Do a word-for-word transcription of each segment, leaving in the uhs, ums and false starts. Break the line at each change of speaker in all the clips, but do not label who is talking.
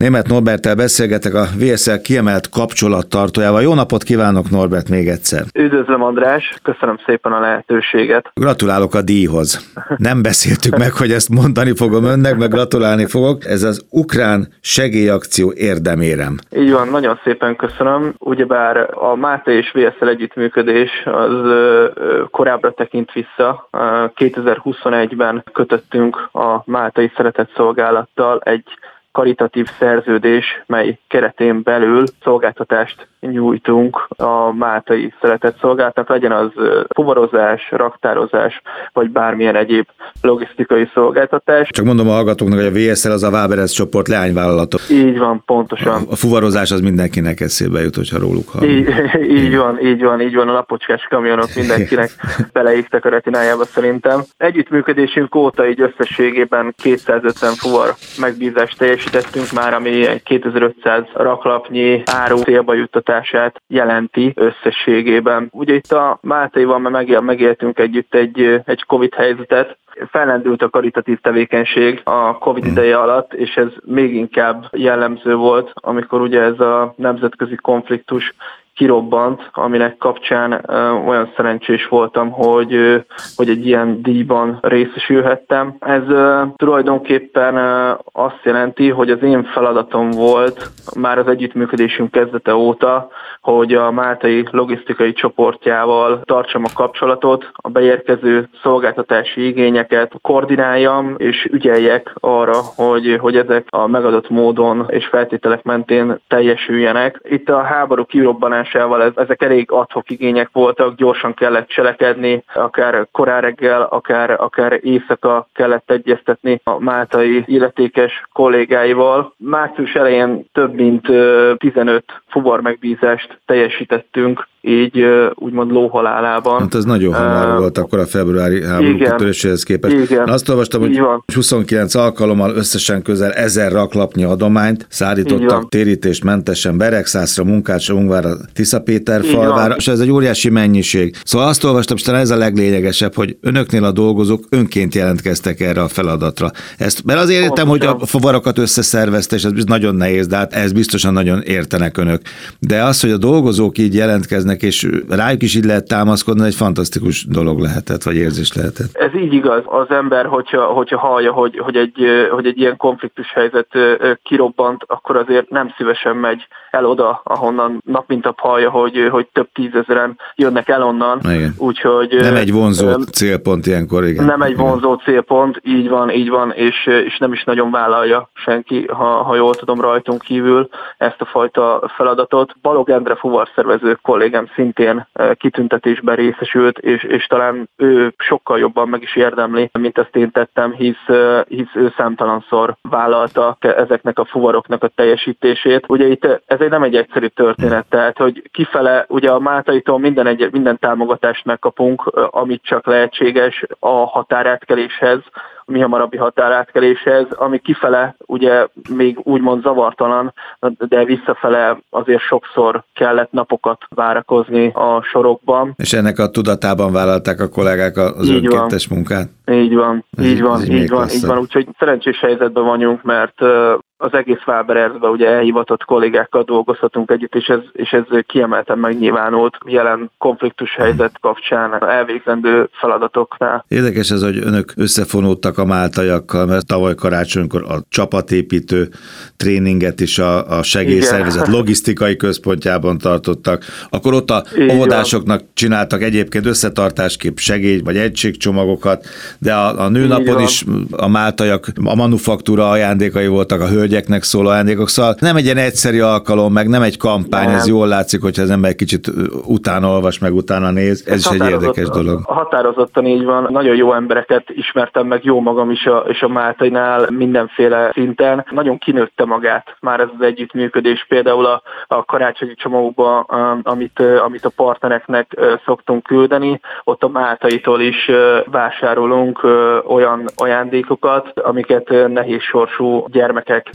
Németh Norberttel beszélgetek, a vé es el kiemelt kapcsolattartójával. Jó napot kívánok, Norbert, még egyszer.
Üdvözlöm, András, köszönöm szépen a lehetőséget.
Gratulálok a díjhoz. Nem beszéltük meg, hogy ezt mondani fogom önnek, meg gratulálni fogok. Ez az ukrán segélyakció érdemérem.
Így van, nagyon szépen köszönöm. Ugyebár a Máté és vé es el együttműködés az korábbra tekint vissza. kétezer-huszonegyben kötöttünk a Máltai Szeretetszolgálattal egy karitatív szerződés, mely keretén belül szolgáltatást nyújtunk a Máltai Szeretetszolgálatnak, legyen az fuvarozás, raktározás, vagy bármilyen egyéb logisztikai szolgáltatás.
Csak mondom a hallgatóknak, hogy a vé es el az a Waberez csoport leányvállalatok.
Így van, pontosan.
A, a fuvarozás az mindenkinek eszébe jut, hogyha róluk hallunk.
Így, így van, így van, így van, a napocskás kamionok mindenkinek beleégtek a retinájába szerintem. Együttműködésünk óta így összességében kétszázötven fuvar megbízást teljesítettünk már, ami egy kétezer-ötszáz raklapnyi áru célba juttatását jelenti összességében. Ugye itt a Máltaival megéltünk együtt egy, egy Covid helyzetet, fellendült a karitatív tevékenység a Covid ideje alatt, és ez még inkább jellemző volt, amikor ugye ez a nemzetközi konfliktus kirobbant, aminek kapcsán uh, olyan szerencsés voltam, hogy, uh, hogy egy ilyen díjban részesülhettem. Ez uh, tulajdonképpen uh, azt jelenti, hogy az én feladatom volt már az együttműködésünk kezdete óta, hogy a máltai logisztikai csoportjával tartsam a kapcsolatot, a beérkező szolgáltatási igényeket koordináljam, és ügyeljek arra, hogy, hogy ezek a megadott módon és feltételek mentén teljesüljenek. Itt a háború kirobbanásával ezek elég ad-hoc igények voltak, gyorsan kellett cselekedni, akár korán reggel, akár, akár éjszaka kellett egyeztetni a máltai illetékes kollégáival. Március elején több mint tizenöt fuvar megbízást teljesítettünk, így úgymond lóhalálában.
Hát ez nagyon hamar uh, volt akkor a februári háború kitöréséhez képest.
Igen,
azt olvastam, hogy huszonkilenc alkalommal összesen közel ezer raklapnyi adományt szállítottak térítésmentesen Beregszászra, Munkácsra, Ungvárra, Tiszapéterfalvára, és ez egy óriási mennyiség. Szóval azt olvastam, hogy ez a leglényegesebb, hogy önöknél a dolgozók önként jelentkeztek erre a feladatra. Ezt, mert azért értem, hogy a fuvarokat összeszervezte, és ez nagyon nehéz, de hát ez biztosan nagyon értenek önök. De az, hogy a dolgozók így jelentkeznek, és rájuk is így lehet támaszkodni, egy fantasztikus dolog lehetett, vagy érzés lehetett.
Ez így igaz. Az ember, hogyha, hogyha hallja, hogy, hogy, egy, hogy egy ilyen konfliktus helyzet kirobbant, akkor azért nem szívesen megy el oda, ahonnan nap mint nap hallja, hogy, hogy több tízezeren jönnek el onnan. Úgyhogy,
nem egy vonzó um, célpont ilyenkor, igen.
Nem egy vonzó célpont, így van, így van, és, és nem is nagyon vállalja senki, ha, ha jól tudom, rajtunk kívül ezt a fajta feladatot. Balog Endre fuvarszervező kollégám szintén kitüntetésben részesült, és, és talán ő sokkal jobban meg is érdemli, mint azt én tettem, hisz, hisz ő számtalanszor vállalta ezeknek a fuvaroknak a teljesítését. Ugye itt ez egy nem egy egyszerű történet, tehát hogy kifele ugye a Máltaitól minden, egy, minden támogatást megkapunk, amit csak lehetséges a határátkeléshez, a mi hamarabbi határátkeléshez, ami kifele ugye még úgymond zavartalan, de visszafele azért sokszor kellett napokat várakozni a sorokban.
És ennek a tudatában vállalták a kollégák az így önkéntes van. Munkát?
Így van, ez így van, így van, így van. Úgyhogy szerencsés helyzetben vagyunk, mert az egész Waberezben ugye elhivatott kollégákkal dolgozhatunk együtt, és ez, és ez kiemelten megnyilvánult jelen konfliktus helyzet kapcsán elvégzendő feladatoknál.
Érdekes ez, hogy önök összefonódtak a máltaiakkal, mert tavaly karácsonykor a csapatépítő tréninget is a, a segélyszervezet logisztikai központjában tartottak. Akkor ott a óvodásoknak csináltak egyébként összetartáskép segély vagy egységcsomagokat, de a, a nőnapon is a máltaiak a manufaktúra ajándékai voltak, a hölgyeknek szóló ajándékok, szóval nem egy ilyen egyszerű alkalom, meg nem egy kampány, nem. Ez jól látszik, hogyha az ember kicsit utána olvas, meg utána néz, ez, ez is egy érdekes dolog.
Határozottan így van, nagyon jó embereket ismertem meg, jó magam is a, és a Máltainál mindenféle szinten. Nagyon kinőtte magát már ez az együttműködés, például a, a karácsonyi csomagokban, amit, amit a partnereknek szoktunk küldeni, ott a Máltaitól is vásárolunk olyan ajándékokat, amiket nehéz sorsú gyermekek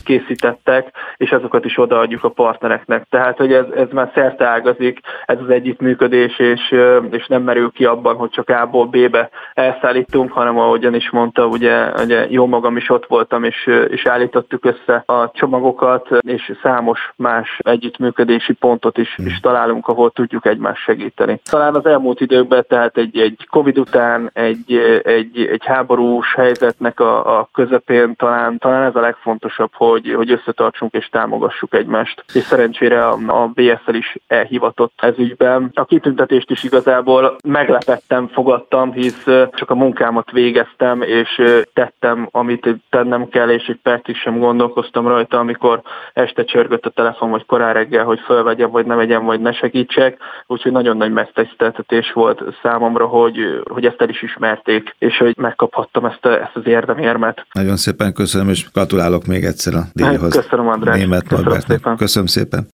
készítettek, és azokat is odaadjuk a partnereknek. Tehát, hogy ez, ez már szerteágazik, ez az együttműködés, és, és nem merül ki abban, hogy csak A-ból B-be elszállítunk, hanem ahogyan is mondta, ugye, ugye jó magam is ott voltam, és, és állítottuk össze a csomagokat, és számos más együttműködési pontot is, is találunk, ahol tudjuk egymást segíteni. Talán az elmúlt időkben, tehát egy, egy Covid után, egy, egy, egy háborús helyzetnek a, a közepén talán, talán ez a legfontosabb, hogy, hogy összetartsunk és támogassuk egymást. És szerencsére a, a bé es el is elhivatott ez ügyben. A kitüntetést is igazából meglepettem, fogadtam, hisz csak a munkámat végeztem, és tettem, amit tennem kell, és egy percig sem gondolkoztam rajta, amikor este csörgött a telefon, vagy korán reggel, hogy fölvegyem, vagy ne vegyem, vagy ne segítsek. Úgyhogy nagyon nagy megtiszteltetés volt számomra, hogy, hogy ezt el is ismerték, és hogy megkaphattam ezt, a, ezt az érdemérmet.
Nagyon szépen köszönöm, és gratulálok még egyszer a díjhoz.
Köszönöm, András.
Németh Norbertnek. Köszönöm szépen.